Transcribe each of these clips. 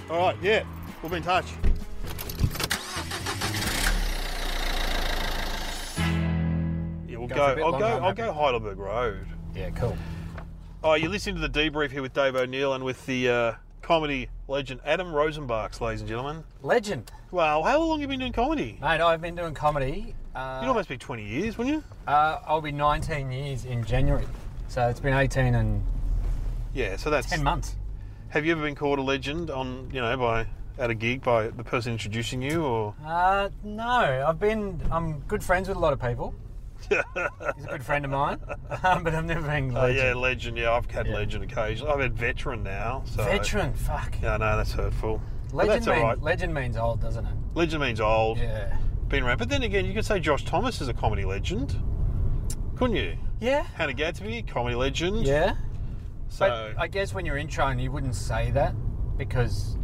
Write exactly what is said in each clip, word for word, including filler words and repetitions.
All right, yeah, we'll be in touch. Yeah, we'll Go go. for a bit I'll longer, go. I'm I'll happy. go Heidelberg Road. Yeah, cool. Oh, you're listening to the debrief here with Dave O'Neill and with the uh, comedy legend Adam Rosenbachs, ladies and gentlemen. Legend. Wow, how long have you been doing comedy? Mate, I've been doing comedy. Uh, You'd almost be twenty years, wouldn't you? uh, I'll be nineteen years in January. So it's been eighteen and Yeah, so that's. ten months. Have you ever been called a legend on, you know, by at a gig by the person introducing you, or? Uh, no, I've been, I'm good friends with a lot of people. He's a good friend of mine, um, but I've never been Oh legend. yeah, legend. Yeah, I've had Yeah. legend occasionally. I've had veteran now. So. Veteran, fuck. Yeah, no, that's hurtful. But Legend, that's all mean, right. legend means old, doesn't it? Legend means old. Yeah. Been around. But then again, you could say Josh Thomas is a comedy legend, couldn't you? Yeah. Hannah Gadsby, comedy legend. Yeah. So But I guess when you're introing, you wouldn't say that because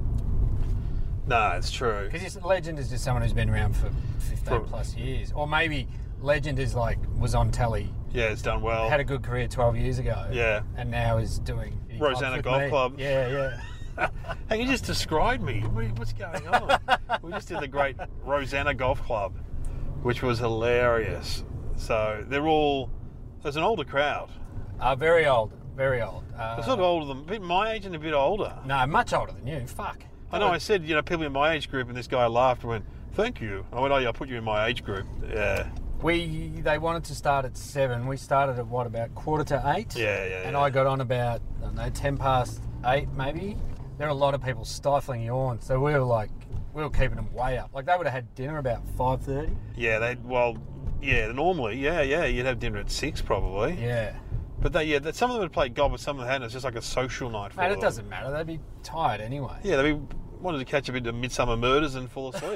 no, it's true. because legend is just someone who's been around for fifteen For- plus years, or maybe legend is like was on telly, Yeah, it's done well. had a good career twelve years ago, Yeah. and now is doing clubs Rosanna with Golf me. Club. Yeah, yeah. Hey, you just described me. What- What's going on? We just did the great Rosanna Golf Club, which was hilarious. So they're all. There's an older crowd. Uh, very old, very old. Uh, They're sort of older than a bit my age and a bit older. no, much older than you. Fuck. I know. I said, you know, people in my age group, and this guy laughed and went, "Thank you." I went, "Oh yeah, I'll put you in my age group." Yeah, We they wanted to start at seven. We started at what about quarter to eight? yeah, yeah. And yeah. I got on about I don't know ten past eight maybe. There are a lot of people stifling yawns, so we were like we were keeping them way up. Like they would have had dinner about five thirty. Yeah, they well, yeah. Normally, yeah, yeah. You'd have dinner at six probably. Yeah. But they, yeah, that some of them would play golf, but some of them hadn't. It's just like a social night for Mate, them. it doesn't matter. They'd be tired anyway. Yeah, they wanted to catch a bit of Midsummer Murders and fall asleep.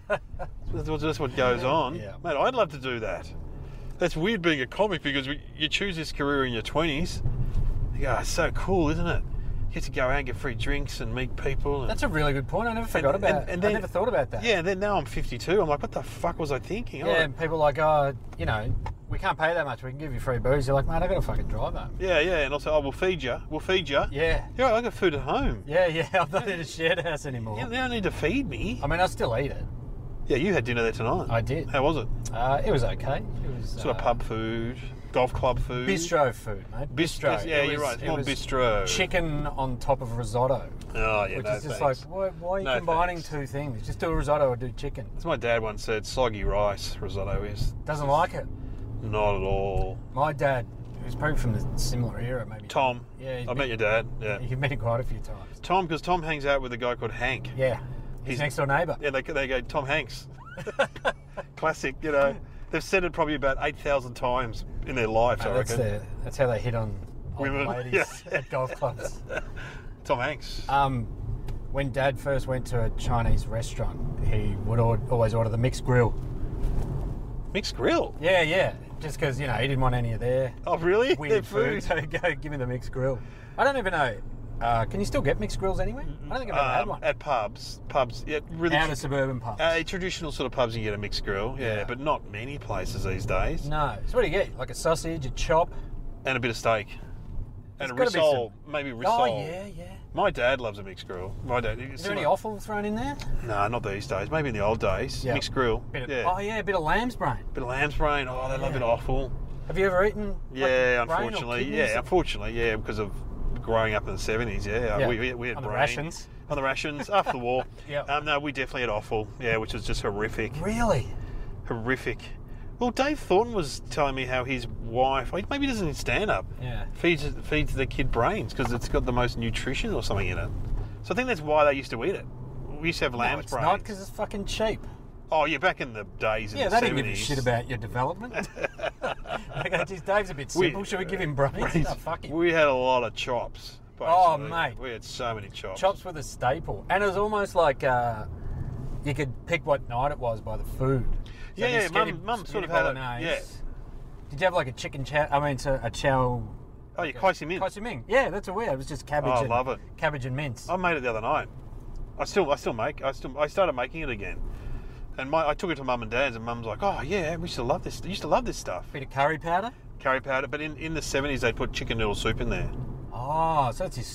That's what- that's what goes on. Yeah. Mate, I'd love to do that. That's weird being a comic because we, you choose this career in your twenties. You go, oh, it's so cool, isn't it? You get to go out and get free drinks and meet people. And, That's a really good point. I never forgot And- about. and- and I then- never thought about that. yeah, and then now I'm fifty-two. I'm like, what the fuck was I thinking? Yeah, Oh, and people are like, oh, you know, we can't pay that much. We can give you free booze. You're like, mate, I got to fucking drive home. yeah, yeah. And also, oh, we'll feed you. We'll feed you. Yeah. Yeah, I got food at home. Yeah, yeah. I'm not in a shared house anymore. You don't need to feed me. I mean, I still eat it. Yeah, you had dinner there tonight. I did. How was it? Uh, it was okay. It was Sort of uh, pub food, golf club food. bistro food, mate. Bistro. Yeah, It you're was- right. It's it more was bistro. Chicken on top of risotto, Oh, yeah, which no is just thanks. like, why, why are you No combining thanks. two things? Just do a risotto or do chicken. As my dad once said, soggy rice risotto is Doesn't like it. not at all. My dad, who's probably from the similar era, maybe. Tom. Yeah, he's I met been- your dad. Yeah. You've met him quite a few times. Tom, because Tom hangs out with a guy called Hank. Yeah. He's, He's- next door neighbour. Yeah, they, they go, Tom Hanks. Classic, you know. They've said it probably about eight thousand times in their lives, Mate, I that's, reckon. the, that's how they hit on old Women, ladies yeah. at golf clubs. Tom Hanks. Um, when Dad first went to a Chinese restaurant, he would or- always order the mixed grill. Mixed grill. Yeah, yeah. Just because, you know, he didn't want any of their Oh, really? Their weird food. So he'd go, give me the mixed grill. I don't even know. Uh, can you still get mixed grills anywhere? I don't think I've ever had Um, one. at pubs. Pubs. Yeah, really. Out of suburban pubs. uh, traditional sort of pubs, you get a mixed grill. Yeah, Yeah. but not many places these days. no. So what do you get? Like a sausage, a chop? And a bit of steak. And There's a gotta be rissole. Maybe rissole. Oh, yeah, yeah. My dad loves a mixed grill. My dad. Is there any offal thrown in there? No, not these days. Maybe in the old days. Yeah. Mixed grill. Bit of, yeah. Oh, yeah, a bit of lamb's brain. Bit of lamb's brain. Oh, they love Yeah. it awful. Have you ever eaten? like, Yeah, brain or unfortunately. kidneys? Yeah, unfortunately. Yeah, because of growing up in the seventies. Yeah, Yeah. We, we, we had On the brain. rations. On the rations after the war. Yeah. Um, no, we definitely had offal. Yeah, which was just horrific. Really? Horrific. Well, Dave Thornton was telling me how his wife, like, maybe he doesn't stand up, Yeah. feeds feeds the kid brains because it's got the most nutrition or something in it. So I think that's why they used to eat it. We used to have No, lamb's it's brains. not because it's fucking cheap. Oh yeah, back in the days in Yeah, the they didn't give a seventies. shit about your development. They go, geez, Dave's a bit We- simple. Should we give him brains? brains. No, fuck him. We had a lot of chops. Oh, basically. mate. We had so many chops. Chops were the staple. And it was almost like uh, you could pick what night it was by the food. So Yeah, your yeah, spaghetti- Mum- Mum sort spaghetti of had a- bolognese. yeah. Did you have like a chicken chow? I mean, so a chow. Oh, yeah, kai min. Kai ming. Yeah, that's a weird. It was just cabbage. Oh, I and, love it. Cabbage and mince. I made it the other night. I still, I still make. I still, I started making it again. And my, I took it to Mum and Dad's, and Mum's like, "Oh yeah, we used to love this. Used to love this stuff, Bit of curry powder. curry powder." But in, in the seventies, they put chicken noodle soup in there. Oh, so it's his stock.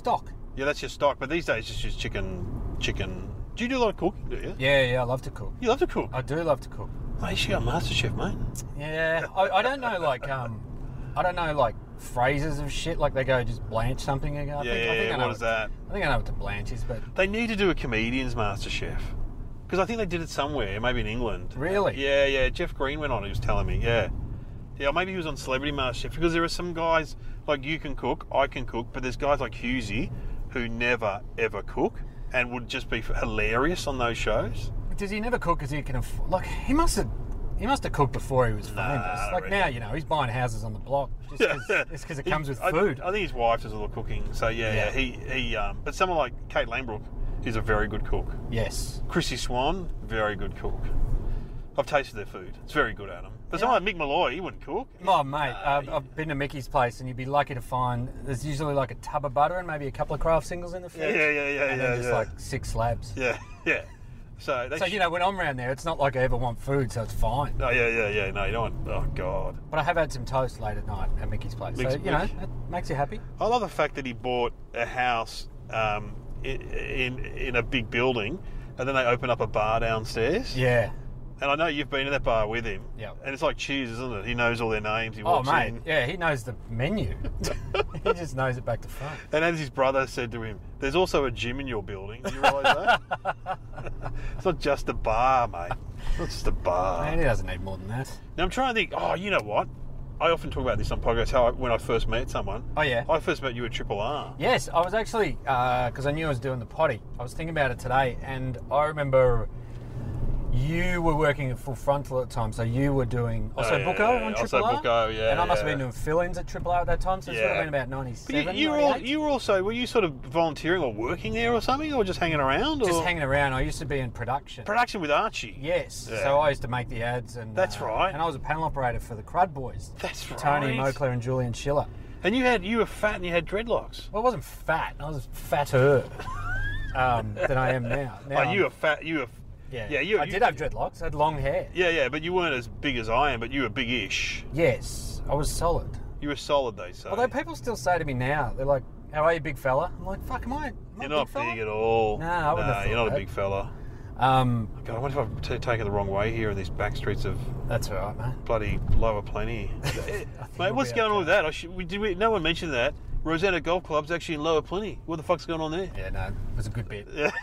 Yeah, that's your stock. But these days, it's just chicken. Chicken. Do you do a lot of cooking? Do you? Yeah, yeah, I love to cook. You love to cook. I do love to cook. Mate, you should go MasterChef, mate. Yeah, I, I don't know, like, um, I don't know, like, phrases of shit, like they go just blanch something. I Yeah, think, I yeah, think I know what is that? I think I know what the blanch is, but They need to do a comedian's MasterChef. Because I think they did it somewhere, maybe in England. Really? Yeah, yeah. Jeff Green went on, he was telling me, yeah. Yeah, or maybe he was on Celebrity MasterChef, because there are some guys, like you can cook, I can cook, but there's guys like Husey who never, ever cook and would just be hilarious on those shows. does he never cook because he can afford, like, he must have, he must have cooked before he was famous. Nah, I like reckon. now, you know, he's buying houses on the block just because it comes with I, food. I think his wife does a lot of cooking, so yeah, yeah. Yeah. he, he um, but someone like Kate Lanebrook is a very good cook. Yes. Chrissy Swan, very good cook. I've tasted their food. It's very good, Adam. But Yeah. someone like Mick Malloy, he wouldn't cook. Oh, mate, uh, I've been to Mickey's place and you'd be lucky to find there's usually like a tub of butter and maybe a couple of craft singles in the fridge. Yeah, yeah, yeah, yeah, And yeah, then just yeah. like six slabs. Yeah, yeah. So, they So, you know, when I'm around there, it's not like I ever want food, so it's fine. Oh, yeah, yeah, yeah. No, you don't want... Oh, God. But I have had some toast late at night at Mickey's place. Mick's- so, you know, Mick. it makes you happy. I love the fact that he bought a house um, in, in in a big building and then they open up a bar downstairs. Yeah. And I know you've been in that bar with him. Yeah. And it's like Cheers, isn't it? He knows all their names. He Oh, walks mate. in. Yeah, he knows the menu. He just knows it back to front. And as his brother said to him, there's also a gym in your building. Do you realise that? It's not just a bar, mate. It's not just a bar. Man, he doesn't need more than that. Now, I'm trying to think, oh, you know what? I often talk about this on podcasts, how I, when I first met someone. Oh, yeah. I first met you at Triple R. Yes, I was actually, because I knew I was doing the potty, I was thinking about it today, and I remember you were working at Full Frontal at the time, so you were doing Oh, also yeah, Bucco yeah, on yeah. Triple Also R? Bucco, yeah, And I must yeah. have been doing fill-ins at Triple R at that time, so this would Yeah. have been about But ninety-seven, you, you, were all, ninety-eight. you were also, were you sort of volunteering or working there or something, or just hanging around? Just or? hanging around. I used to be in production. Production with Archie. Yes, Yeah. so I used to make the ads, and That's uh, right. And I was a panel operator for the Crud Boys. That's right. Tony Mokler and Julian Schiller. And you had you were fat and you had dreadlocks. Well, I wasn't fat. I was fatter um, than I am now. now Oh, I'm- you were fat. You were. Yeah, Yeah, you- I you- did have dreadlocks. I had long hair. Yeah, yeah, but you weren't as big as I am. But you were big-ish. Yes, I was solid. You were solid, they say. Although people still say to me now, they're like, "How are you, big fella?" I'm like, "Fuck, am I? Am I You're a not big, fella?" big at all. Nah, I wouldn't have Nah, thought you're not that. a big fella. Um, God, I wonder if I've t- taken the wrong way here in these back streets of that's all right, mate. bloody Lower Plenty. Mate, we'll what's be going on okay. with that? I should, we, did we, no one mentioned that. Rosanna Golf Club's actually in Lower Plenty. What the fuck's going on there? Yeah, no, it was a good bit. Yeah.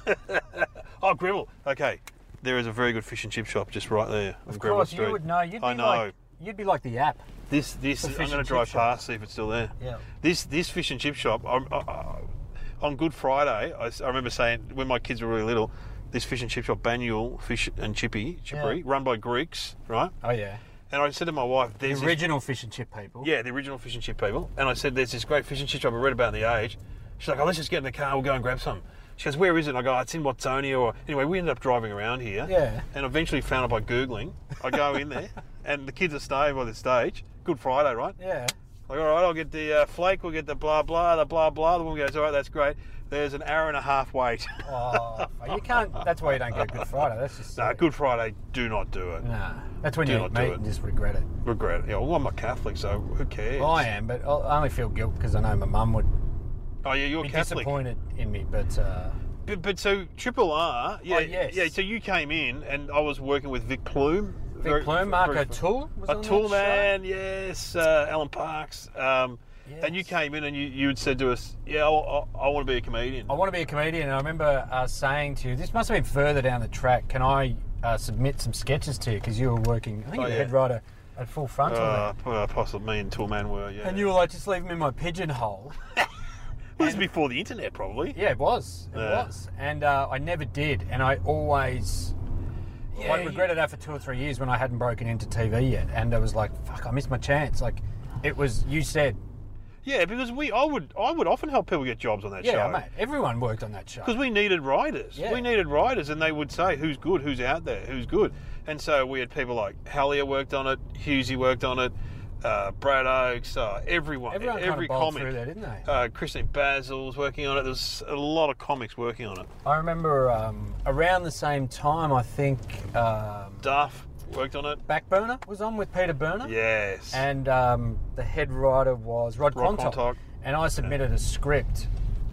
Oh, Gribble. Okay. There is a very good fish and chip shop just right there on Of Gribble course, Street. you would know. You'd be I know. like, you'd be like the app. This, this, The I'm fish going to and drive chip shop. past, see if it's still there. Yeah. This, this fish and chip shop, I, I, I, on Good Friday, I, s- I remember saying when my kids were really little, this fish and chip shop, Banyul Fish and Chippy, Chippery, Yeah. run by Greeks, right? Oh yeah. And I said to my wife, The "There's this- original fish and chip people. yeah, the original fish and chip people." And I said, "There's this great fish and chip shop I read about in The Age." She's like, "Oh, let's just get in the car. We'll go and grab some." She goes, "Where is it?" And I go, "Oh, "It's in Watsonia." Or anyway, we ended up driving around here. Yeah. And eventually found it by googling. I go in there, and the kids are staying by the stage. Good Friday, right? Yeah. Like, all right, I'll get the uh, flake. We'll get the blah blah, the blah blah. The woman goes, "All right, that's great." There's an hour and a half wait. Oh, you can't. That's why you don't get Good Friday. That's just. No, silly. Good Friday, do not do it. Nah, that's when Do you not eat do meat it. and just regret it. Regret it. Yeah, well, I'm not Catholic, so who cares? Well, I am, but I only feel guilt because I know my mum would Oh, yeah, you're be Catholic. disappointed in me. But uh, But, but so Triple R, yeah, Oh, yes. yeah. So you came in, and I was working with Vic Plume. Vic Plume, Mark O'Toole was on that O'Toole, show? man, yes. Uh, Alan Parks. Um, And you Yes. came in, and you you had said to us, "Yeah, I, I, I want to be a comedian." I want to be a comedian, and I remember uh, saying to you, this must have been further down the track. Can I uh, submit some sketches to you because you were working? I think Oh, you were yeah. head writer at Full Frontal. Uh, then. uh, possibly me and Toolman were. Yeah. And you were like, just leave them in my pigeonhole. This is before the internet, probably. Yeah, it was. It Yeah. was. And uh, I never did. And I always. Yeah, I you- regretted that for two or three years when I hadn't broken into T V yet. And I was like, fuck, I missed my chance. Like, it was, you said, Yeah, because we, I would, I would often help people get jobs on that yeah, show. mate, everyone worked on that show. Because we needed writers. Yeah. We needed writers, and they would say, who's good, who's out there, who's good. And so we had people like Hallier worked on it, Husey worked on it, uh, Brad Oakes, uh, everyone. Everyone kind every of bowled comic. through there, didn't they? Uh, Christine Basil was working on it. There was a lot of comics working on it. I remember um, around the same time, I think um, Duff worked on it. Backburner was on with Peter Burner. Yes. And um, the head writer was Rod, Rod Quantock. Quantock. And I submitted a script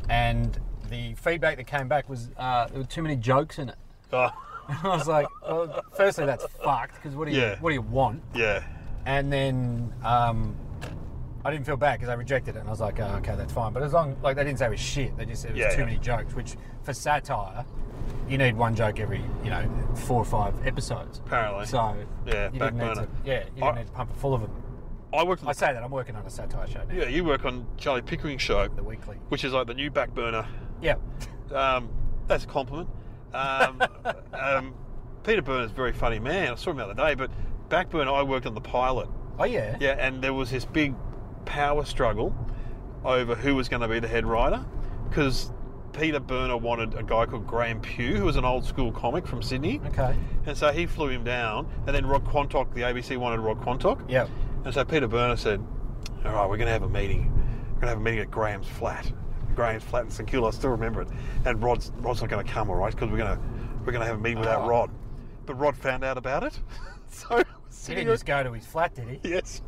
and the feedback that came back was uh, there were too many jokes in it. Oh, I was like, well, firstly, that's fucked, because what do you Yeah. what do you want? yeah. And then um, I didn't feel bad because I rejected it, and I was like, oh, okay, that's fine. But as long like they didn't say it was shit, they just said it was Yeah, too yeah. many jokes. Which for satire, you need one joke every you know four or five episodes. Apparently. So Yeah, you back didn't need burner. to, yeah, you didn't I- need to pump it full of them. I worked on I the, say that I'm working on a satire show now, yeah, you work on Charlie Pickering show, the weekly. which is like the new back burner. Yeah, Um, that's a compliment. Um, um, Peter Burner's a very funny man. I saw him the other day, but back burner, I worked on the pilot. oh yeah, Yeah, and there was this big power struggle over who was going to be the head writer, because Peter Burner wanted a guy called Graham Pugh, who was an old school comic from Sydney, okay, and so he flew him down. And then Rod Quantock, the A B C wanted Rod Quantock, yeah, and so Peter Burner said, "All right, we're going to have a meeting. We're going to have a meeting at Graham's flat. Graham's flat in St Kilda. I still remember it. And Rod's Rod's not going to come, all right, because we're going to we're going to have a meeting without Oh. Rod." But Rod found out about it, so he sitting didn't just go to his flat, did he? Yes.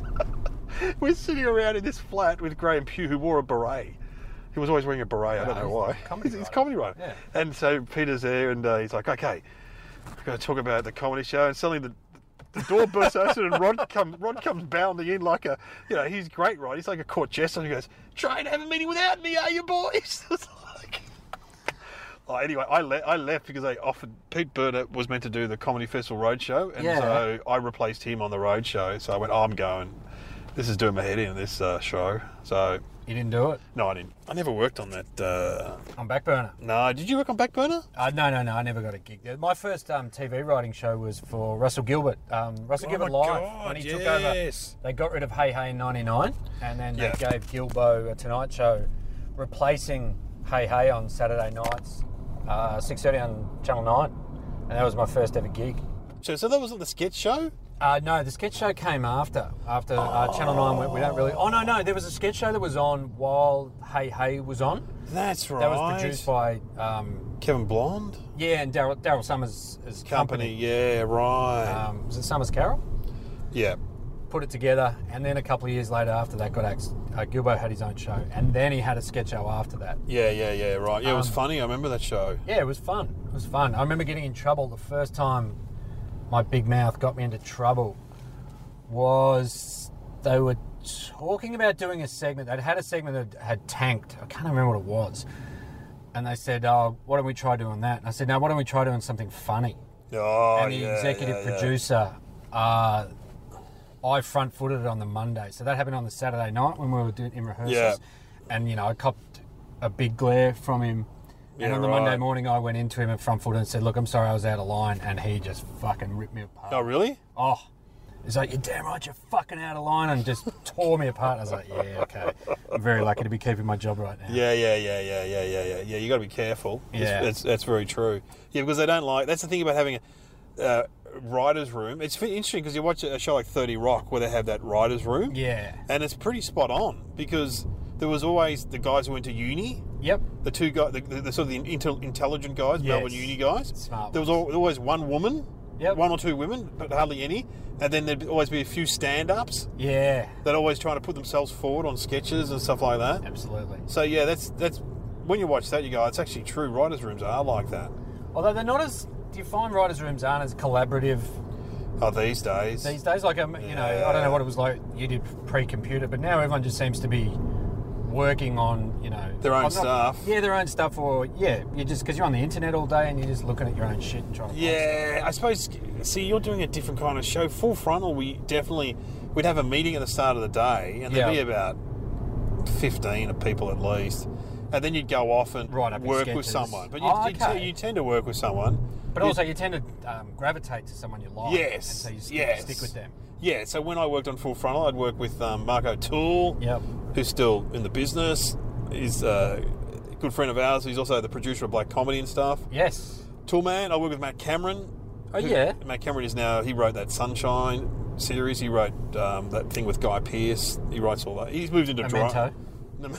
We're sitting around in this flat with Graham Pugh, who wore a beret. He was always wearing a beret. I don't Yeah, know he's why. a comedy he's, he's a writer. comedy writer. Yeah. And so Peter's there, and uh, he's like, "Okay, we're going to talk about the comedy show." And suddenly the, the door bursts open, and Rod comes Rod comes bounding in like a, you know, he's great, right? He's like a court jester. And he goes, "Trying to have a meeting without me, are you boys?" It's like, oh, anyway, I, le- I left because they offered, Pete Burner was meant to do the Comedy Festival Roadshow, and Yeah. so I replaced him on the Roadshow. So I went, oh, I'm going. This is doing my head in, this uh, show. So, You didn't do it no, I didn't. I never worked on that. Uh, on back burner. no, did you work on Back Burner? Uh, no, no, no. I never got a gig there. My first um, T V writing show was for Russell Gilbert. Um, Russell Oh Gilbert my Live. God, When he took over, yes. they got rid of Hey Hey in ninety-nine, and then Yeah. they gave Gilbo a Tonight Show, replacing Hey Hey on Saturday nights, uh, six thirty on Channel nine, and that was my first ever gig. So, so that wasn't the sketch show? Uh, no, the sketch show came after. After uh, Channel nine went, we don't really... Oh, no, no, there was a sketch show that was on while Hey Hey was on. That's right. That was produced by... Um, Kevin Blonde? yeah, and Daryl Daryl Summers' his Company, company. yeah, right. Um, was it Summers Carroll? yeah. Put it together, and then a couple of years later after that got axed, uh, Gilbo had his own show, and then he had a sketch show after that. Yeah, yeah, yeah, right. Yeah, it was Um, funny. I remember that show. Yeah, it was fun. It was fun. I remember getting in trouble the first time my big mouth got me into trouble was they were talking about doing a segment. They'd had a segment that had tanked. I can't remember what it was. And they said, oh, why don't we try doing that? And I said, no, why don't we try doing something funny? Oh, and the yeah, executive yeah, yeah. producer, uh, I front-footed it on the Monday. So that happened on the Saturday night when we were doing in rehearsals. Yeah. And, you know, I copped a big glare from him. And Yeah, on the right. Monday morning, I went into him and front-footed and said, look, I'm sorry I was out of line. And he just fucking ripped me apart. Oh, really? Oh, he's like, you're damn right, you're fucking out of line, and just tore me apart. I was like, yeah, okay. I'm very lucky to be keeping my job right now. Yeah, yeah, yeah, yeah, yeah, yeah, yeah. Yeah, you got to be careful. Yeah. It's, it's, that's very true. Yeah, because they don't like. That's the thing about having a uh, writer's room. It's interesting because you watch a show like thirty Rock where they have that writer's room. Yeah. And it's pretty spot on because there was always the guys who went to uni. Yep. The two guys, the, the, the sort of the intel, intelligent guys, Yes. Melbourne uni guys. Smart There was ones. al- always one woman, Yep. one or two women, but hardly any. And then there'd always be a few stand-ups Yeah. that are always trying to put themselves forward on sketches and stuff like that. Absolutely. So yeah, that's that's when you watch that, you go, it's actually true. Writers' rooms are like that. Although they're not as... Do you find writers' rooms aren't as collaborative Oh, these days. these days? Like, um, you know, I don't know what it was like you did pre-computer, but now everyone just seems to be working on, you know... Their own I'm not- stuff. Yeah, their own stuff, or, yeah, you just... Because you're on the internet all day and you're just looking at your own shit and trying to... find Yeah, I suppose. See, you're doing a different kind of show. Full Frontal, we definitely we'd have a meeting at the start of the day, and there'd Yeah. be about fifteen of people at least, and then you'd go off and Write up your work with sketches. someone. But you, Oh, you, okay. you tend to work with someone. But You- also, you tend to um, gravitate to someone you like. yes, And so you stick, yes. stick with them. Yeah. So when I worked on Full Frontal, I'd work with um, Mark O'Toole, Yep. who's still in the business. He's uh, a good friend of ours. He's also the producer of Black Comedy and stuff. Yes. Toolman, I work with Matt Cameron. Oh, who- yeah. Matt Cameron is now, he wrote that Sunshine series. He wrote um, that thing with Guy Pearce. He writes all that. He's moved into Memento. drama.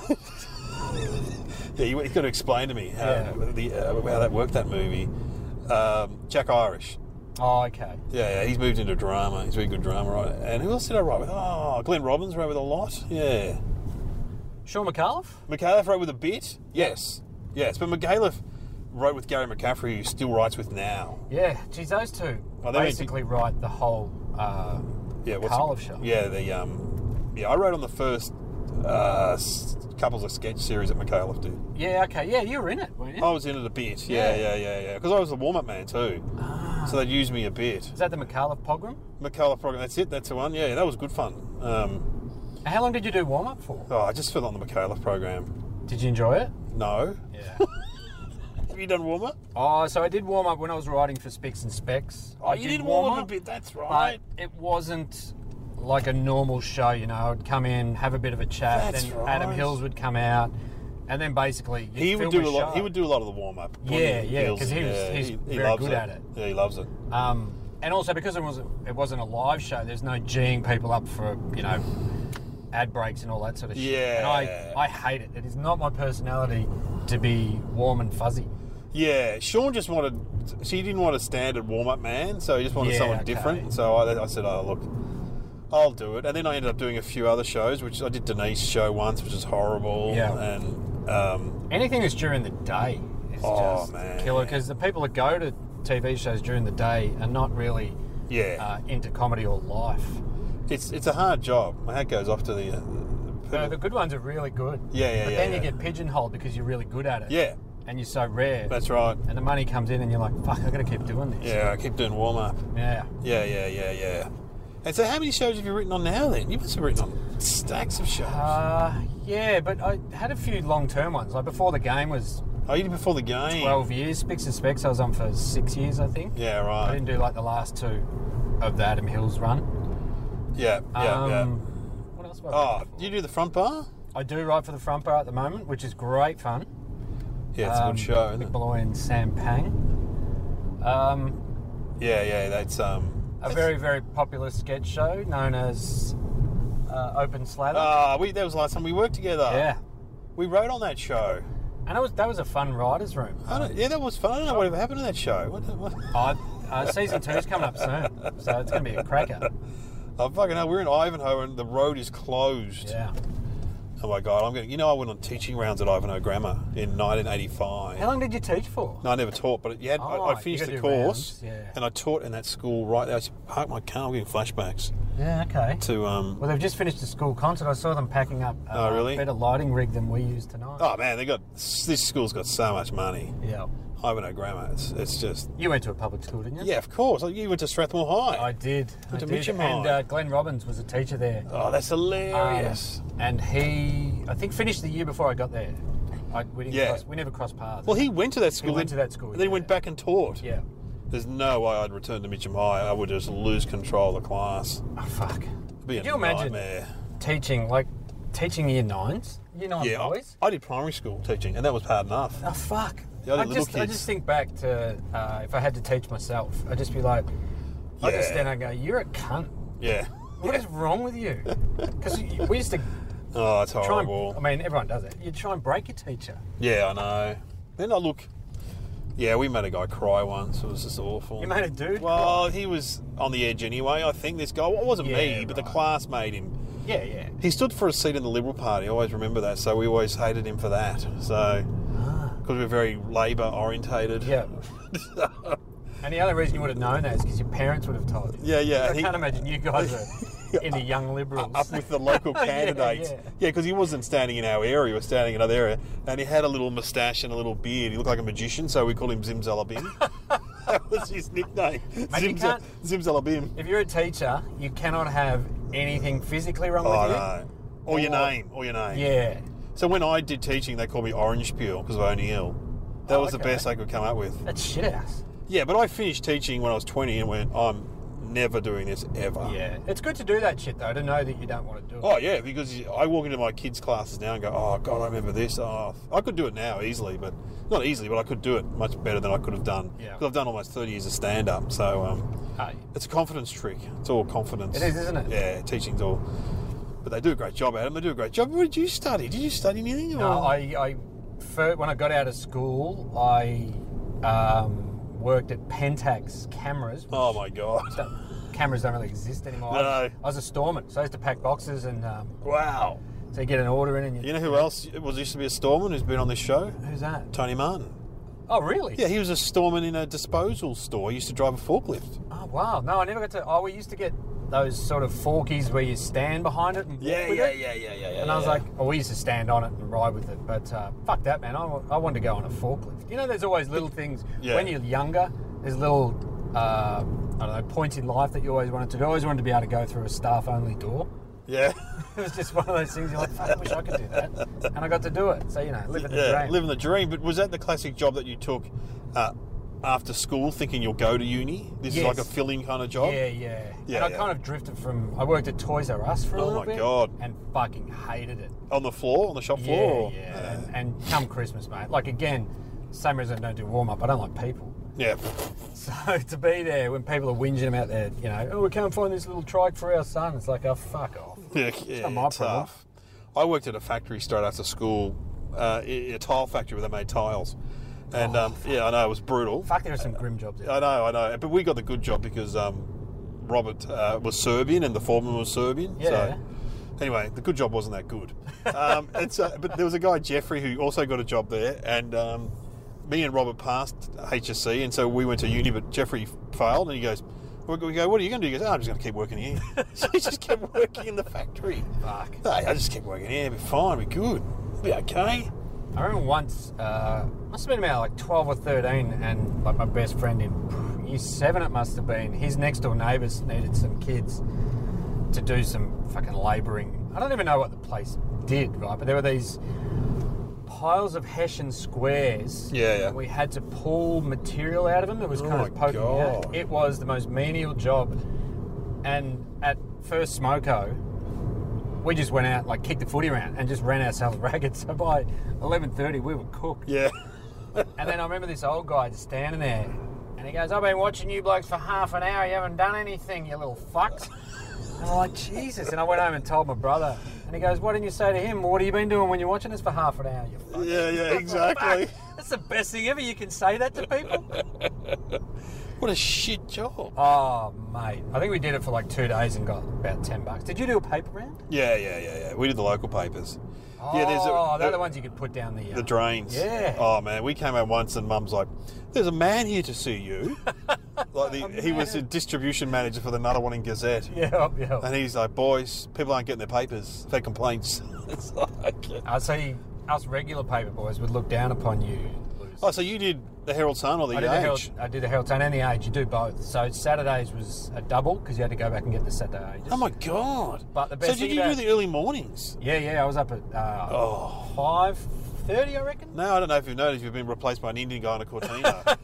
Yeah, he, he's got to explain to me how, Yeah. the, uh, how that worked, that movie. Um, Jack Irish. Oh, okay. Yeah, yeah, he's moved into drama. He's a very good drama writer. And who else did I write with? Oh, Glenn Robbins wrote with a lot. Yeah. Sean McAuliffe? McAuliffe wrote with a bit? Yes. Yes, but McAuliffe wrote with Gary McCaffrey, who still writes with now. Yeah, geez, those two Oh, they basically write the whole uh, Yeah, what's McAuliffe it- show. Yeah, the um, yeah, I wrote on the first uh, s- couples of sketch series that McAuliffe did. Yeah, okay. Yeah, you were in it, weren't you? I was in it a bit. Yeah, Yeah. yeah, yeah, yeah. Because I was the warm-up man too, Ah. so they'd use me a bit. Is that the McAuliffe program? McAuliffe program. That's it. That's the one. Yeah, that was good fun. Um, How long did you do warm-up for? oh, I just fell on the McAuliffe program. Did you enjoy it? No. Yeah. Have you done warm-up? Oh, so I did warm up when I was writing for Spicks and Specs. Oh, I you did warm up a bit. That's right. but it wasn't like a normal show. You know, I'd come in, have a bit of a chat, That's then right. Adam Hills would come out, and then basically you'd He would film do a lot. show. He would do a lot of the warm-up. Yeah, yeah, 'cause he was- he's very loves good at it. Yeah, he loves it. Um, and also because it wasn't it wasn't a live show. There's no geeing people up for you know ad breaks and all that sort of shit. Yeah. And I I hate it. It is not my personality to be warm and fuzzy. Yeah, Sean just wanted. She didn't want a standard warm-up man, so he just wanted Yeah, someone okay. different. So I, I said, "Oh, look, I'll do it." And then I ended up doing a few other shows, which I did Denise show once, which is horrible. Yeah. And um, Anything that's during the day is Oh, just man. killer because the people that go to T V shows during the day are not really yeah, uh, into comedy or life. it's it's a hard job. My hat goes off to the. Uh, the So the good ones are really good. Yeah, yeah, But yeah, then yeah. you get pigeonholed because you're really good at it. yeah, And you're so rare. that's right. and the money comes in and you're like, fuck, I gotta keep doing this. Yeah, I keep doing warm-up. Yeah. Yeah, yeah, yeah, yeah. And so, how many shows have you written on now? Then you must have written on stacks of shows. Uh, yeah, but I had a few long-term ones. Like before the game was oh, you did before the game. twelve years. Spicks and Specs I was on for six years, I think. Yeah, I right. didn't do like the last two of the Adam Hills run. Yeah, yeah, um, yeah. What else have I Oh, written before? do you do the front bar? I do write for the front bar at the moment, which is great fun. Yeah, it's a Um, good show, isn't Nick it? Malloy and Sam Pang. Um, Yeah, yeah, that's um. a very, very popular sketch show known as uh, Open Slather. Ah, we that was the last time we worked together. yeah. we wrote on that show. And it was that was a fun writers' room. I don't, yeah, that was fun. I don't know whatever happened to that show. What, what? Uh, uh, season two's coming up soon, so it's going to be a cracker. Oh fucking hell, we're in Ivanhoe and the road is closed. Yeah. Oh my god, I'm gonna. You know, I went on teaching rounds at Ivanhoe Grammar in nineteen eighty-five. How long did you teach for? No, I never taught, but you had, Oh, I, I you finished gotta the do course, rounds, yeah. and I taught in that school right there. I used to park my car. I'm getting flashbacks Yeah, okay. to um. Well, they've just finished a school concert. I saw them packing up uh, Oh, really? a better lighting rig than we use tonight. Oh man, they got this school's got so much money. Yeah. Ivanhoe Grammar, it's, it's just You went to a public school, didn't you? yeah, of course. You went to Strathmore High. I did. I Went to did. Mitcham And High. uh, Glenn Robbins was a teacher there. Oh, that's hilarious. Um, and he, I think, finished the year before I got there. I, we, didn't Yeah. cross, we never crossed paths. Well, he went to that school. went then- to that school, and then he yeah. went back and taught. Yeah. There's no way I'd return to Mitcham High. I would just lose control of the class. Oh, fuck. It'd be Could a you imagine nightmare. teaching, like, teaching year nines? Year nine Yeah, I, boys? I did primary school teaching, and that was hard enough. Oh, fuck. The other I little just, I kids. just think back to uh, if I had to teach myself, I'd just be like, I'd just Yeah. stand there and go, you're a cunt. Yeah. What is wrong with you? Because we used to Oh, it's try horrible. and, I mean, everyone does it. You try and break your teacher. Yeah, I know. Then I look. Yeah, we made a guy cry once. It was just awful. You made a dude Well, he was on the edge anyway. I think this guy. Well, it wasn't Yeah, me, but the right. class made him. Yeah, yeah. He stood for a seat in the Liberal Party. I always remember that. So we always hated him for that. So because we were very Labor orientated. Yeah. And the other reason you would have known that is because your parents would have told you. Yeah, yeah. I he- can't imagine you guys are into young liberals. up with the local Yeah, candidates. yeah. Yeah, because he wasn't standing in our area, he was standing in another area. And he had a little moustache and a little beard. He looked like a magician, so we called him Zimzalabim. That was his nickname. Mate, you Zimza- can't- Zimzalabim. If you're a teacher, you cannot have anything physically wrong Oh, with you. no. Or your Or- name. Or your name. Yeah. So when I did teaching, they called me Orange Peel because of O'Neill. That Oh, was the okay. best they could come up with. That's shit ass. Yeah, but I finished teaching when I was twenty and went, I'm never doing this ever. Yeah. It's good to do that shit, though, to know that you don't want to do it. Oh, yeah, because I walk into my kids' classes now and go, oh, God, I remember this. Oh, I could do it now easily, but not easily, but I could do it much better than I could have done. Yeah. Because I've done almost thirty years of stand-up, so um, Uh, it's a confidence trick. It's all confidence. It is, isn't it? Yeah, teaching's all... But they do a great job, Adam. They do a great job. What did you study? Did you study anything? Or? no, I, I fir- when I got out of school, I um, worked at Pentax Cameras. which Oh, my God. don't- cameras don't really exist anymore. I, was, No. I was a storeman, so I used to pack boxes and um, Wow. So you get an order in and you... You know who else was used to be a storeman who's been on this show? Who's that? Tony Martin. Oh, really? Yeah, he was a storeman in a disposal store. He used to drive a forklift. Oh, wow. No, I never got to... Oh, we used to get those sort of forkies where you stand behind it and walk Yeah, with yeah, it. yeah, yeah, yeah, yeah. And I was yeah. like, oh, we used to stand on it and ride with it. But uh, fuck that, man. I, wa- I wanted to go on a forklift. You know, there's always little things. Yeah. When you're younger, there's little, uh, I don't know, points in life that you always wanted to do. I always wanted to be able to go through a staff-only door. Yeah. It was just one of those things you're like, fuck, I wish I could do that. And I got to do it. So, you know, living the yeah, dream. living the dream. But was that the classic job that you took uh, after school, thinking you'll go to uni? This Yes. is like a filling kind of job? Yeah, yeah. Yeah, and I yeah. kind of drifted from, I worked at Toys R Us for a Oh little my bit. God. And fucking hated it. On the floor, on the shop floor? Yeah, or- yeah. And, and come Christmas, mate. Like, again, same reason I don't do warm-up. I don't like people. Yeah. So to be there when people are whinging about their, you know, oh, we can't find this little trike for our son. It's like, oh, fuck off. Yeah, yeah, not my tough. problem. I worked at a factory straight after school, uh, a a tile factory where they made tiles. And, Oh, um, yeah, I know, it was brutal. Fuck, there are some grim jobs there. I know, I know. But we got the good job because um, Robert uh, was Serbian and the foreman was Serbian. Yeah. So, anyway, the good job wasn't that good. Um, and so, but there was a guy, Jeffrey, who also got a job there. And um, me and Robert passed H S C, and so we went to uni, but Jeffrey failed. And he goes, we go, what are you going to do? He goes, oh, I'm just going to keep working here. So he just kept working in the factory. Fuck. Hey, I just kept working here. It'll be fine. It'll be good. It'll be okay. I remember once, uh, must have been about like twelve or thirteen, and like my best friend in year seven it must have been, his next door neighbours needed some kids to do some fucking labouring. I don't even know what the place did, right? But there were these piles of Hessian squares. Yeah, yeah. And we had to pull material out of them that was Oh kind my of poking out. God. It was the most menial job. And at first smoko, we just went out, like, kicked the footy around and just ran ourselves ragged. So by eleven thirty, we were cooked. Yeah. And then I remember this old guy just standing there, and he goes, I've been watching you blokes for half an hour. You haven't done anything, you little fucks. And I'm like, Jesus. And I went home and told my brother. And he goes, what didn't you say to him? What have you been doing when you're watching us for half an hour, you fuck? Yeah, yeah, exactly. Fuck. That's the best thing ever. You can say that to people. What a shit job. Oh, mate. I think we did it for like two days and got about ten bucks. Did you do a paper round? Yeah, yeah, yeah, yeah. We did the local papers. Oh, yeah, there's a, they're the ones you could put down the... Uh, the drains. Yeah. Oh man, we came out once and Mum's like, "There's a man here to see you." Like the, he was a distribution manager for the Nunawading Gazette, Yeah, yeah. and he's like, "Boys, people aren't getting their papers. They've complaints." It's like, I'd say us regular paper boys would look down upon you. Losers. oh, so you did the Herald Sun or the I did the, Herald, Age? I did the Herald Sun and the Age. You do both. So Saturdays was a double because you had to go back and get the Saturday Ages. Oh my god! But the best so thing did you about- do the early mornings? Yeah, yeah. I was up at uh, Oh. five thirty, I reckon. No, I don't know if you've noticed. You've been replaced by an Indian guy in a Cortina.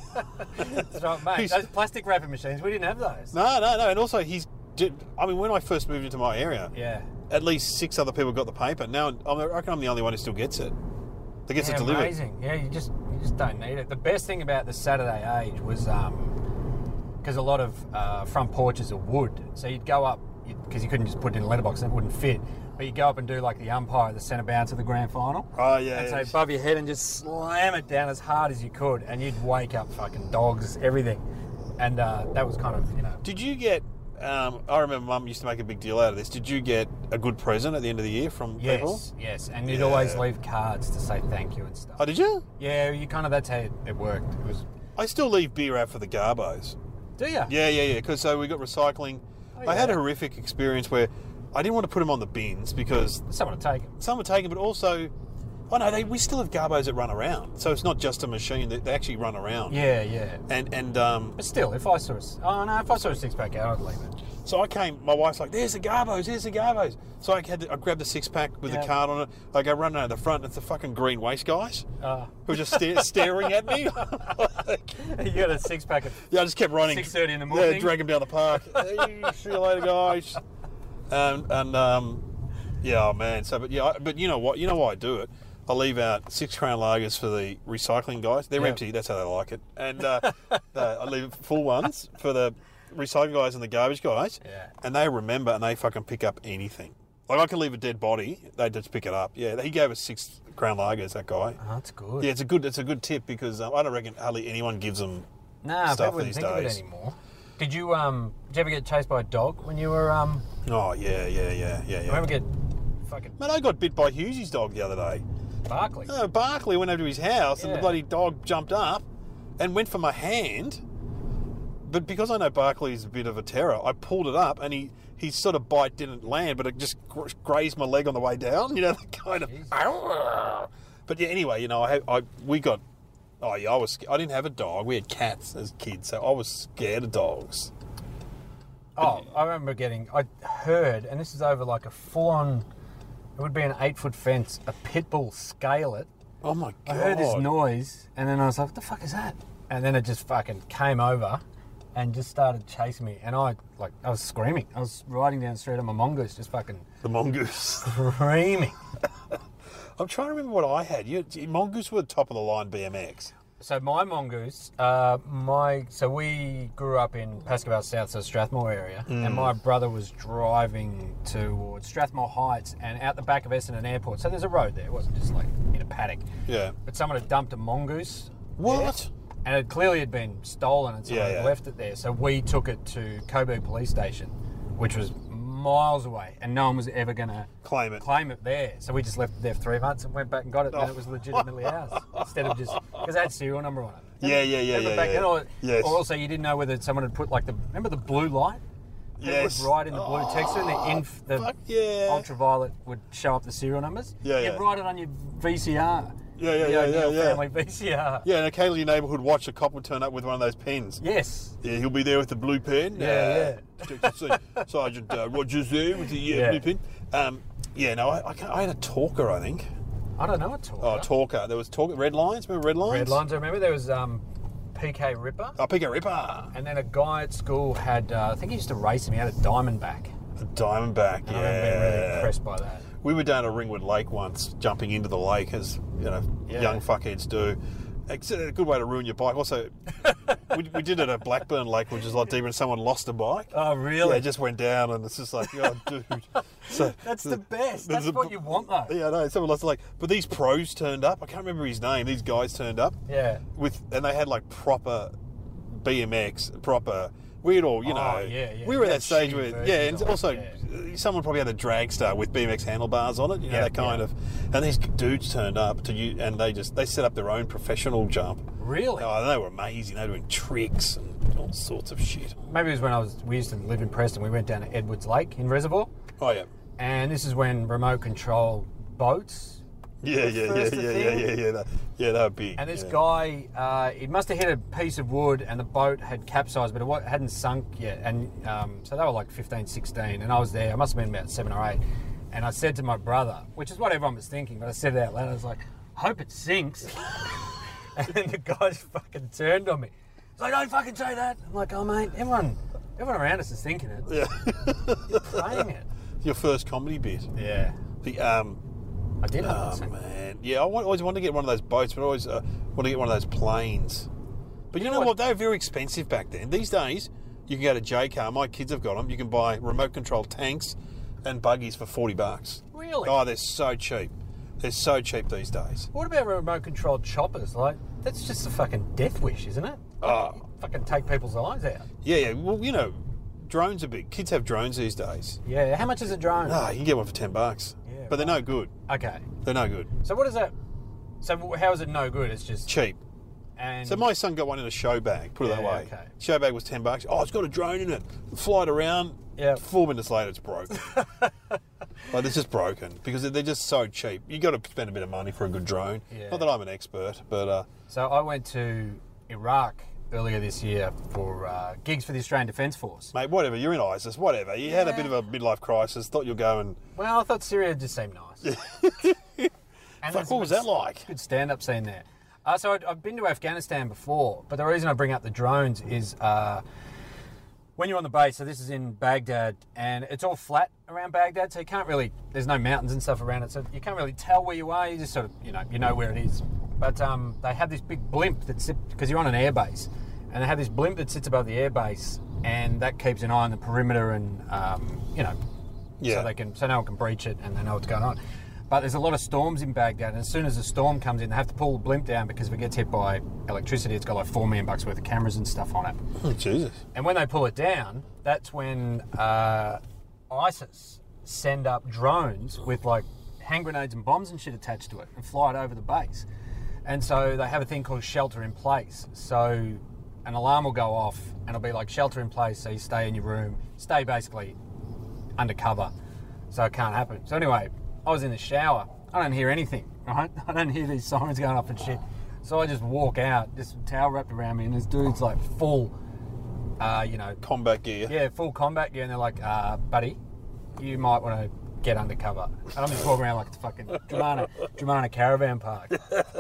That's right, mate. He's- Those plastic wrapping machines, we didn't have those. no, no, no. And also, he's. did- I mean, when I first moved into my area, Yeah. at least six other people got the paper. Now I reckon I'm the only one who still gets it. That gets Yeah, it delivered. amazing. Yeah, you just you just don't need it. The best thing about the Saturday Age was because a lot of uh, front porches are wood, so you'd go up because you couldn't just put it in a letterbox and it wouldn't fit. But you go up and do like the umpire, the centre bounce of the grand final. Oh yeah. And so yeah. above your head and just slam it down as hard as you could, and you'd wake up fucking dogs, everything. And uh, that was kind of, you know. Did you get? Um, I remember Mum used to make a big deal out of this. Did you get a good present at the end of the year from people? Yes, yes. And you'd Yeah. always leave cards to say thank you and stuff. Oh, did you? Yeah, you kind of, that's how it, it worked. It was, I still leave beer out for the Garbos. do you? Yeah, yeah, yeah. Because so we got recycling. Oh, I had a yeah. horrific experience where I didn't want to put them on the bins because Someone to take them. some were taken, but also, oh no, they, we still have Garbos that run around. So it's not just a machine; they, they actually run around. Yeah, yeah. And and um, But still, if I saw a, oh no, if I saw a six pack out, I'd leave it. so I came. My wife's like, "There's the Garbos, there's the Garbos." So I had to, I grabbed the six pack with Yeah. the card on it. I go running out the front, and it's the fucking green waste guys Uh, who were just sta- staring at me. Like, you got a six pack of. yeah, I just kept running. six thirty in the Yeah, morning. drag them down the park. Hey, see you later, guys. And and um, yeah, oh man. So, but yeah, I, but you know what? You know why I do it? I leave out six crown lagers for the recycling guys. They're Yeah. empty. That's how they like it. And uh, uh, I leave full ones for the recycling guys and the garbage guys. Yeah. And they remember and they fucking pick up anything. Like I can leave a dead body, they just pick it up. Yeah, he gave us six crown lagers. That guy. Oh, that's good. Yeah, it's a good it's a good tip because uh, I don't reckon hardly anyone gives them Nah, stuff people wouldn't these think of days. it anymore. Did you um? Did you ever get chased by a dog when you were um? Oh yeah, yeah, yeah, yeah, I yeah. remember get fucking Man, I got bit by Hughesy's dog the other day. Barkley. No, Barkley went over to his house and Yeah. the bloody dog jumped up and went for my hand. But because I know Barkley's a bit of a terror, I pulled it up and he, his sort of bite didn't land, but it just gr- grazed my leg on the way down. You know, that kind of. Jesus. But yeah, anyway, you know, I, I we got. Oh yeah, I was. I didn't have a dog. We had cats as kids, so I was scared of dogs. Oh, I remember getting. I heard, and this is over like a full-on. It would be an eight-foot fence. A pit bull scale it. Oh my god! I heard this noise, and then I was like, "What the fuck is that?" And then it just fucking came over, and just started chasing me. And I like, I was screaming. I was riding down the street on my mongoose, just fucking The mongoose. screaming. I'm trying to remember what I had. You, mongoose were the top of the line B M X. So my mongoose, uh, my so we grew up in Pascoe South, so Strathmore area, Mm. and my brother was driving towards Strathmore Heights, and out the back of Essendon Airport. So there's a road there. It wasn't just like in a paddock. Yeah. But someone had dumped a mongoose. What? there, and it clearly had been stolen, and someone Yeah, had yeah. left it there. So we took it to Coburg Police Station, which was miles away, and no one was ever going to Claim it. claim it there. So we just left it there for three months and went back and got it, and Oh. it was legitimately ours instead of just because it had serial number on it. Yeah, yeah, yeah, Remember yeah, back yeah. then, or, Yes. or also you didn't know whether someone had put like the remember the blue light. Yes. It would write in the blue text, and the inf, the fuck yeah. ultraviolet would show up the serial numbers. Yeah, You'd yeah. write it on your V C R. Yeah, yeah, the yeah, O'Neill yeah, yeah. family V C R. Yeah, and occasionally your neighbourhood watch, a cop would turn up with one of those pens. Yes. Yeah, he'll be there with the blue pen. Yeah, yeah. Sergeant uh, Rogers there with the uh, Yeah. blue pen. Um, yeah, no, I, I, can't- I had a talker, I think. I don't know at all. Oh, talker. There was talker. Red Lines. Remember Red Lines? Red lines. I remember there was um, P K Ripper, Oh, Pico Ripper. and then a guy at school had. Uh, I think he used to race him. He had a Diamondback. A Diamondback. And Yeah. I remember being really impressed by that. We were down at Ringwood Lake once, jumping into the lake as you know Yeah. young fuckheads do. It's a good way to ruin your bike. Also, we, we did it at Blackburn Lake, which is a lot deeper, and someone lost a bike. Oh, really? Yeah, it just went down, and it's just like, oh, dude. So That's the best. there's That's a- what you want, though. Yeah, I know. Someone lost a like, but these pros turned up. I can't remember his name. These guys turned up Yeah. with, and they had like proper B M X, proper. We'd all, you Oh, know, yeah, yeah. we were at Yeah, that stage shitty where, versions yeah, and of it, also yeah. someone probably had a dragster with B M X handlebars on it, you know, Yeah, that kind yeah. of. And these dudes turned up to you, and they just they set up their own professional jump. Really? Oh, they were amazing. They were doing tricks and all sorts of shit. Maybe it was when I was. We used to live in Preston. We went down to Edwards Lake in Reservoir, Oh yeah, and this is when remote control boats. yeah, yeah, yeah, First yeah, the yeah, thing. yeah, yeah. That, yeah, they were big. And this yeah. guy, uh, it must have hit a piece of wood, and the boat had capsized, but it wa- hadn't sunk yet. And um, so they were like fifteen, sixteen, and I was there. I must have been about seven or eight. And I said to my brother, which is what everyone was thinking, but I said it out loud. I was like, "I hope it sinks." And then the guy fucking turned on me. He's like, "Don't fucking say that." I'm like, "Oh mate, everyone, everyone around us is thinking it. Yeah. You're praying it." Your first comedy bit. Yeah, The um. I did. have Oh it sink. man, yeah. I wa- always wanted to get one of those boats, but I always uh, want to get one of those planes. But you know know what? what? They were very expensive back then. These days, you can go to J Car. My kids have got them. You can buy remote control tanks and buggies for forty bucks. Really? Oh, they're so cheap. They're so cheap these days. What about remote controlled choppers? Like, that's just a fucking death wish, isn't it? Oh. You fucking take people's eyes out. Yeah, yeah. Well, you know, drones are big. Kids have drones these days. Yeah. How much is a drone? Ah, you can get one for ten bucks. Yeah, but they're no good. Okay. They're no good. So what is that? So how is it no good? It's just Cheap. and So my son got one in a show bag, put it that Yeah, way. okay. Show bag was ten bucks. Oh, it's got a drone in it. Fly it around. Yeah. Four minutes later, it's broken. Like, it's just broken because they're just so cheap. You got to spend a bit of money for a good drone. Yeah. Not that I'm an expert, but uh, So I went to Iraq earlier this year for uh, gigs for the Australian Defence Force. mate, whatever. You're in ISIS, whatever. You had a Yeah. bit of a midlife crisis. Thought you'll go and Well, I thought Syria just seemed nice. And fuck. there's What a was good- that like? Good stand-up scene there. Uh, so I'd, I've been to Afghanistan before, but the reason I bring up the drones is uh, when you're on the base. So this is in Baghdad, and it's all flat around Baghdad, so you can't really. There's no mountains and stuff around it, so you can't really tell where you are. You just sort of, you know, you know where it is. But um, they have this big blimp that sits because you're on an airbase, and they have this blimp that sits above the airbase, and that keeps an eye on the perimeter, and um, you know, Yeah. so they can, so no one can breach it, and they know what's going on. But there's a lot of storms in Baghdad, and as soon as a storm comes in, they have to pull the blimp down because if it gets hit by electricity, it's got like four million bucks worth of cameras and stuff on it. Oh, Jesus. And when they pull it down, that's when uh, ISIS send up drones with like hand grenades and bombs and shit attached to it and fly it over the base. And so they have a thing called shelter in place. So an alarm will go off and it'll be like shelter in place, so you stay in your room, stay basically undercover, so it can't happen. So anyway, I was in the shower. I don't hear anything, right? I don't hear these sirens going off and shit. So I just walk out, just a towel wrapped around me, and this dude's like full, uh, you know... Combat gear. Yeah, full combat gear, and they're like, uh, buddy, you might want to get undercover. And I'm just walking around like it's fucking Dramana, Dramana Caravan Park.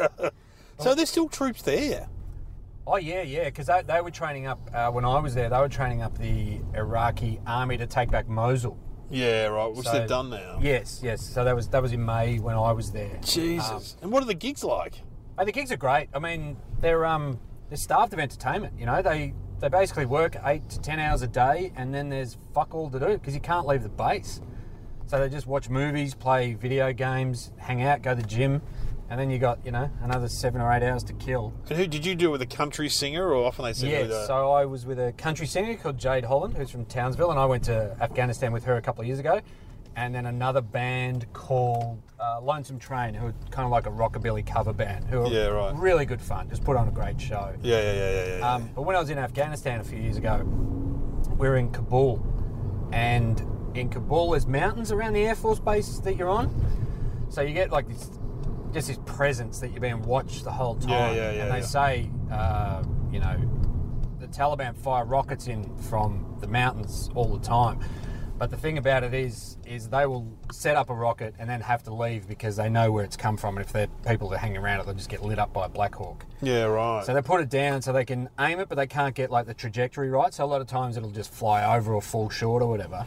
So there's still troops there? Oh, yeah, yeah, because they, they were training up, uh, when I was there, they were training up the Iraqi army to take back Mosul. Yeah, right, which So- they've done now. Yes, yes. So that was that was in May when I was there. Jesus. and what are the gigs like? Oh, the gigs are great. I mean, they're um they're starved of entertainment. You know, they they basically work eight to ten hours a day, and then there's fuck all to do because you can't leave the base. So they just watch movies, play video games, hang out, go to the gym, and then you got you know another seven or eight hours to kill. And who did you do it with a country singer, or often they sing Yes. with a... So I was with a country singer called Jade Holland, who's from Townsville, and I went to Afghanistan with her a couple of years ago. And then another band called uh, Lonesome Train, who are kind of like a rockabilly cover band, who are Yeah, right. really good fun. Just put on a great show. Yeah, yeah, yeah, yeah. yeah. Um, but when I was in Afghanistan a few years ago, we were in Kabul, and in Kabul there's mountains around the Air Force base that you're on, so you get like this, just this presence that you're being watched the whole time. Yeah, yeah, yeah, And they yeah. say, uh, you know, the Taliban fire rockets in from the mountains all the time. But the thing about it is, is they will set up a rocket and then have to leave because they know where it's come from. And if they're people that hang around it, they'll just get lit up by a Black Hawk. yeah, right. So they put it down so they can aim it, but they can't get like the trajectory right. So a lot of times it'll just fly over or fall short or whatever.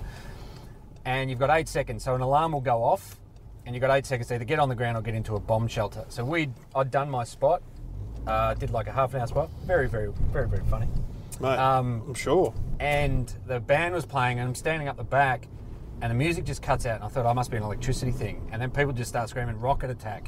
And you've got eight seconds. So an alarm will go off, and you've got eight seconds to either get on the ground or get into a bomb shelter. So we, I'd done my spot, uh, did like a half an hour spot. Very, very, very, very funny. Mate, um, I'm sure. And the band was playing, and I'm standing up the back, and the music just cuts out, and I thought, oh, must be an electricity thing. And then people just start screaming, rocket attack.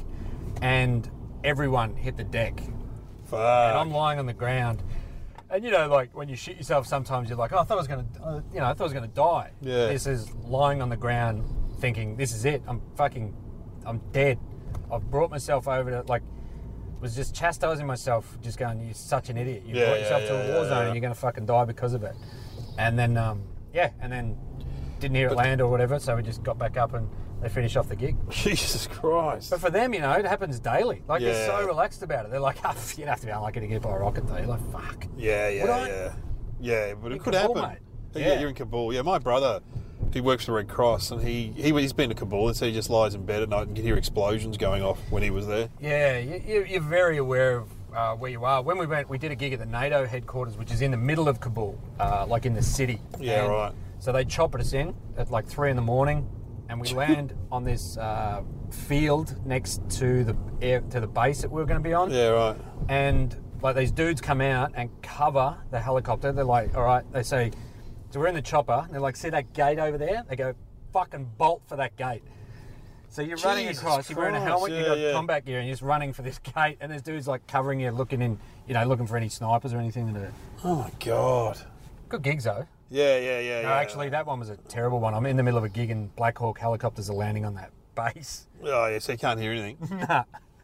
And everyone hit the deck. Fuck. And I'm lying on the ground. And, you know, like, when you shoot yourself, sometimes you're like, oh, I thought I was going to, uh, you know, I thought I was going to die. Yeah. This is lying on the ground thinking, this is it. I'm fucking, I'm dead. I've brought myself over to, like, was just chastising myself, just going, you're such an idiot. You Yeah, brought yeah, yourself to yeah, a war yeah, zone yeah. and you're going to fucking die because of it. And then, um, yeah, and then didn't hear it land or whatever, so we just got back up and they finished off the gig. Jesus Christ. But for them, you know, it happens daily. Like, they're Yeah. so relaxed about it. They're like, oh, you'd have to be unlucky to get hit by a rocket, though. You're like, fuck. Yeah, Would yeah, I? yeah. Yeah, but it In could Kabul, happen. mate. Yeah. Yeah. you're in Kabul. Yeah, my brother, he works for the Red Cross, and he, he he's been to Kabul, and so he just lies in bed at night and can hear explosions going off when he was there. Yeah, you, you- you're very aware of uh, where you are. When we went, we did a gig at the NATO headquarters, which is in the middle of Kabul, uh, like in the city. Yeah, And right. So they chop us in at like three in the morning, and we land on this uh, field next to the air, to the base that we were going to be on. Yeah, right. And like these dudes come out and cover the helicopter. They're like, all right, they say, so we're in the chopper. And they're like, see that gate over there? They go, fucking bolt for that gate. So you're running Jesus across, you're wearing a Christ, helmet, yeah, you've got yeah. combat gear, and you're just running for this gate. And there's dudes like covering you, looking in, you know, looking for any snipers or anything. That are... Oh, my God. Good gigs though. Yeah, yeah, yeah, No, yeah. actually, that one was a terrible one. I'm in the middle of a gig and Black Hawk helicopters are landing on that base. Oh, yeah, so you can't hear anything. Nah.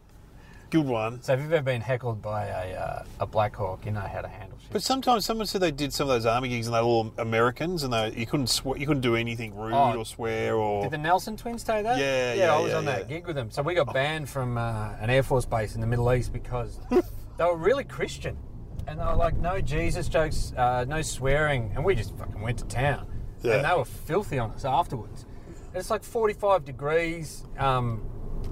Good one. So if you've ever been heckled by a, uh, a Black Hawk, you know how to handle shit. But sometimes someone said they did some of those army gigs and they were all Americans and they you couldn't sw- you couldn't do anything rude Oh, or swear or Did the Nelson twins tell you that? Yeah, yeah. yeah, I was yeah, on that yeah. gig with them. So we got banned from uh, an Air Force base in the Middle East because they were really Christian. And they were like, no Jesus jokes, uh, no swearing. And we just fucking went to town. Yeah. And they were filthy on us afterwards. And it's like forty-five degrees. Um,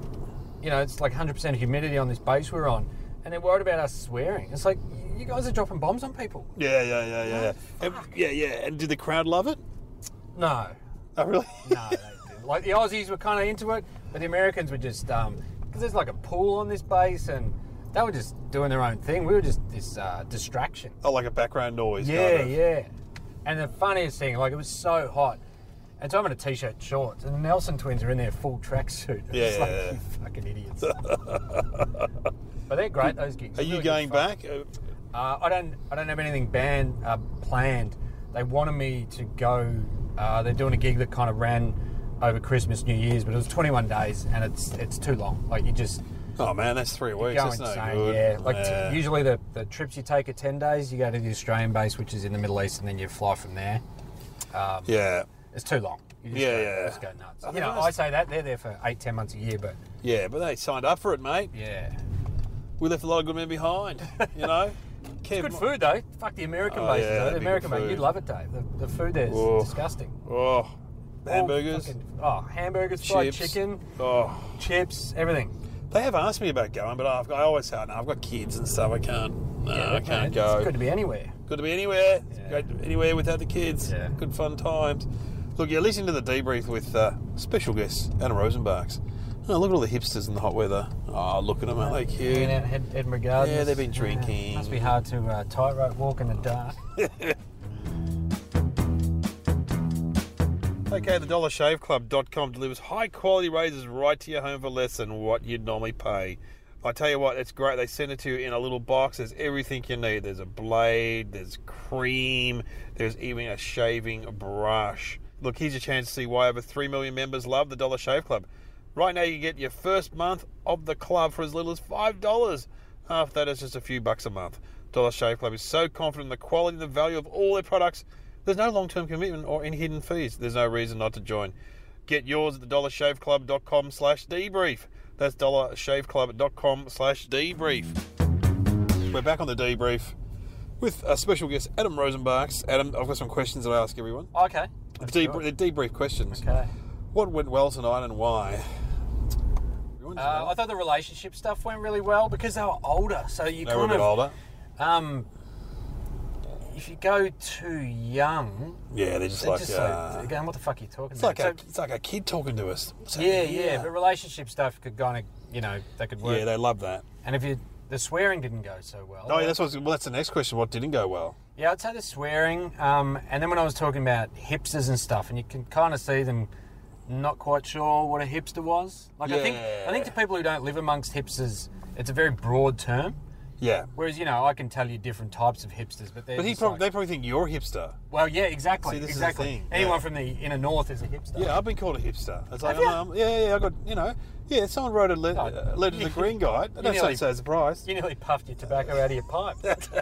you know, it's like one hundred percent humidity on this base we're on. And they're worried about us swearing. It's like, you guys are dropping bombs on people. Yeah, yeah, yeah, yeah, yeah. And- yeah, yeah. And did the crowd love it? No. Oh, really? No, they didn't. Like, the Aussies were kind of into it, but the Americans were just, um, because there's like a pool on this base, and they were just doing their own thing. We were just this uh, distraction. Oh, like a background noise. Yeah, kind of. yeah. And the funniest thing, like, it was so hot. And so I'm in a t-shirt and shorts, and the Nelson twins are in their full tracksuit. Yeah, It's yeah, like, yeah. you fucking idiots. But they're great, those gigs. Are They're you really going good fun. back? Uh, Uh, I don't. I don't have anything banned uh, planned. They wanted me to go. Uh, they're doing a gig that kind of ran over Christmas, New Year's, but it was twenty-one days, and it's it's too long. Like you just Oh man, that's three weeks. go That's no insane. good. Yeah, like Yeah. T- usually the, the trips you take are ten days. You go to the Australian base, which is in the Middle East, and then you fly from there. Um, yeah, It's too long. You just Yeah, go, yeah. you just go nuts. I You think know, that's- I say that they're there for eight, ten months a year, but yeah, but they signed up for it, mate. yeah, We left a lot of good men behind. You know, it's good food though. Fuck the American Oh, bases. yeah, though. that'd The be American good base, food. you'd love it, Dave. The, the food there is Oh. disgusting. Oh, All hamburgers. fucking- oh, hamburgers, fried Chips. chicken, Oh, chips, everything. they have asked me about going, but I've, I always say, no, I've got kids and stuff. I can't. No, I man, can't it's go. good to be anywhere. Good to be anywhere. It's Yeah. great to be anywhere without the kids. Yeah. Good fun times. Look, you're listening to the debrief with uh, special guest Adam Rosenbachs. Oh, look at all the hipsters in the hot weather. Oh, look at them, aren't they cute? Hanging out in Ed- Edinburgh Gardens. Yeah, they've been drinking. must be hard to uh, tightrope walk in the dark. Okay, the dollar shave club dot com delivers high quality razors right to your home for less than what you'd normally pay. I tell you what, it's great. They send it to you in a little box. There's everything you need. There's a blade, there's cream, there's even a shaving brush. Look, here's your chance to see why over three million members love the Dollar Shave Club. Right now, you get your first month of the club for as little as five dollars. Half that is just a few bucks a month. Dollar Shave Club is so confident in the quality and the value of all their products. There's no long-term commitment or any hidden fees. There's no reason not to join. Get yours at the dollar shave club dot com slash debrief. That's dollar shave club dot com slash debrief. We're back on the debrief with a special guest, Adam Rosenbachs. Adam, I've got some questions that I ask everyone. Okay. The, let's debr- do it. the debrief questions. Okay. What went well tonight and why? Uh, I thought the relationship stuff went really well because they were older. So you they were a kind bit of, older. um, if you go too young, Yeah, they're just they're like, just uh, like, going, what the fuck are you talking it's about? like, a, So- it's like a kid talking to us. What's yeah, happening yeah, here? but relationship stuff could kind of, you know, they could work. Yeah, they love that. And if you, the swearing didn't go so well. Oh, yeah, that's what's, well, that's the next question. What didn't go well? Yeah, I'd say the swearing. Um, and then when I was talking about hipsters and stuff, and you can kind of see them not quite sure what a hipster was. Like I think, I think to people who don't live amongst hipsters, it's a very broad term. Yeah. Whereas you know, I can tell you different types of hipsters, but they're But he just prob- like- they probably think you're a hipster. well, yeah, exactly, See, this is the exactly. thing, Anyone yeah. from the inner north is a hipster. Yeah, I've been called a hipster. It's like, Have you? um, yeah, yeah, I got, you know, yeah, someone wrote a le- Oh, uh, letter to the Green Guide. I don't nearly- say so surprised. You nearly puffed your tobacco out of your pipe.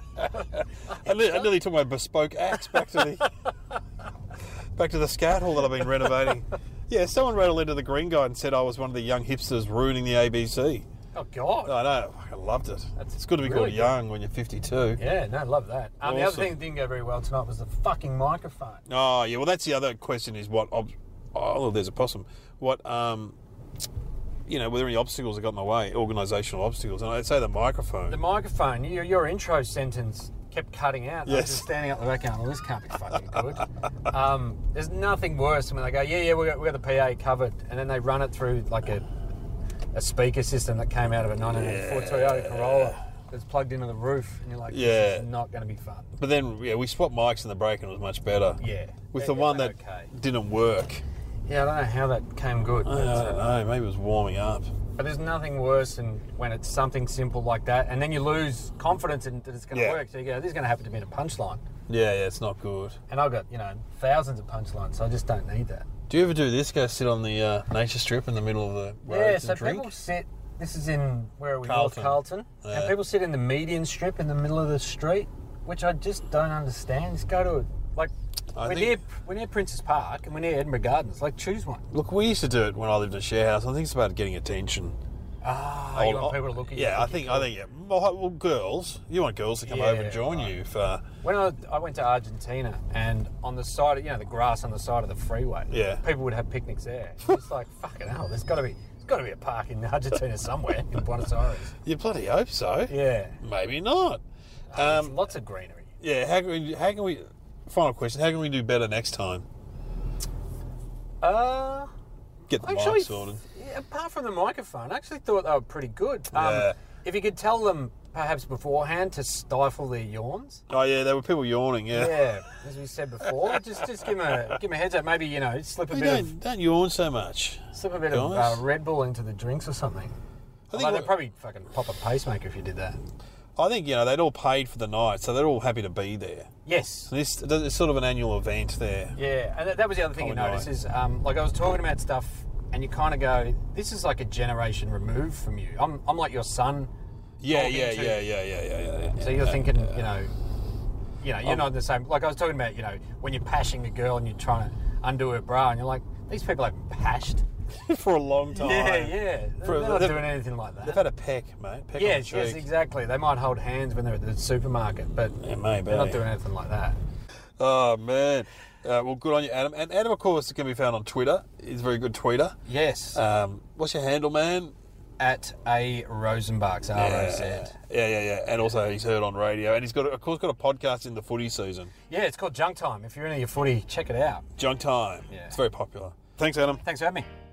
I, ne- I nearly took my bespoke axe back to the back to the scout hall that I've been renovating. Yeah, someone wrote a letter to the Green Guide and said I was one of the young hipsters ruining the A B C. Oh God. I know, I loved it. That's It's good to be really called good. young when you're fifty-two. Yeah, no, love that. Um, the other Awesome. thing that didn't go very well tonight was the fucking microphone. Oh, yeah, well, that's the other question is what... Ob- oh, there's a possum. What, um... You know, were there any obstacles that got in the way? Organisational obstacles. And I'd say the microphone. The microphone, your, your intro sentence kept cutting out. And I was Yes. just standing up the back going, well, this can't be fucking good. um, there's nothing worse than when they go, yeah, yeah, we got, we got the P A covered. And then they run it through like a a speaker system that came out of a nineteen eighty-four Yeah. Toyota Corolla that's plugged into the roof. And you're like, this Yeah. is not going to be fun. But then, yeah, we swapped mics in the break and it was much better. Yeah. With It- the it one that went okay. didn't work. Yeah, I don't know how that came good. I But, don't know, maybe it was warming up. but there's nothing worse than when it's something simple like that, and then you lose confidence in that it's going to Yeah. work. So you go, this is going to happen to me in a punchline. Yeah, yeah, it's not good. And I've got, you know, thousands of punchlines, so I just don't need that. Do you ever do this? Go sit on the uh, nature strip in the middle of the roads Yeah, and so drink? people sit, this is in, where are we, Carlton. North Carlton, Yeah. and people sit in the median strip in the middle of the street, which I just don't understand. Just go to, a, like, I we're, think- near, we're near Princess Park, and we're near Edinburgh Gardens. Like, choose one. Look, we used to do it when I lived in a share house. I think it's about getting attention. Ah, you Old- want people to look at you. Yeah, I think think, I think, yeah. Well, well, girls, you want girls to come Yeah, over and join right. you for, When I, I went to Argentina, and on the side of, you know, the grass on the side of the freeway, Yeah. people would have picnics there. It's like, fucking hell, there's got to be there's got to be a park in Argentina somewhere, in Buenos Aires. you bloody hope so. Yeah. Maybe not. There's Um, lots of greenery. yeah, how can we, how can we, final question, how can we do better next time? Uh, Get the actually, mic sorted. yeah, apart from the microphone, I actually thought they were pretty good. Um, Yeah. If you could tell them, perhaps beforehand, to stifle their yawns. Oh, yeah, there were people yawning, yeah. Yeah, as we said before, just just give them a give them a heads up. Maybe, you know, slip a Hey, bit don't, of don't yawn so much. slip a bit of guys. uh, Red Bull into the drinks or something. I think Although what- they'd probably fucking pop a pacemaker if you did that. I think, you know, they'd all paid for the night, so they're all happy to be there. Yes. So this it's sort of an annual event there. Yeah, and that, that was the other thing you Common notice night. is, um, like I was talking about stuff, and you kind of go, this is like a generation removed from you. I'm, I'm like your son. Yeah, talking yeah, to- yeah, yeah, yeah, yeah, yeah, yeah. So you're thinking, you know, you know, you're Um, not the same. Like I was talking about, you know, when you're pashing a girl and you're trying to undo her bra, and you're like, these people have pashed. for a long time. Yeah, yeah. For- They're not they've- doing anything like that. They've had a peck, mate. Peck on Yes, the yes, cheek. exactly. They might hold hands when they're at the supermarket, but Yeah, maybe. they're not doing anything like that. Oh, man. Uh, well, good on you, Adam. And Adam, of course, can be found on Twitter. He's a very good tweeter. Yes. Um, what's your handle, man? At A Rosenbachs, R O Z. Yeah, yeah, yeah, yeah. And also, he's heard on radio. And he's got, of course, got a podcast in the footy season. Yeah, it's called Junk Time. If you're into your footy, check it out. Junk Time. Yeah. It's very popular. Thanks, Adam. Thanks for having me.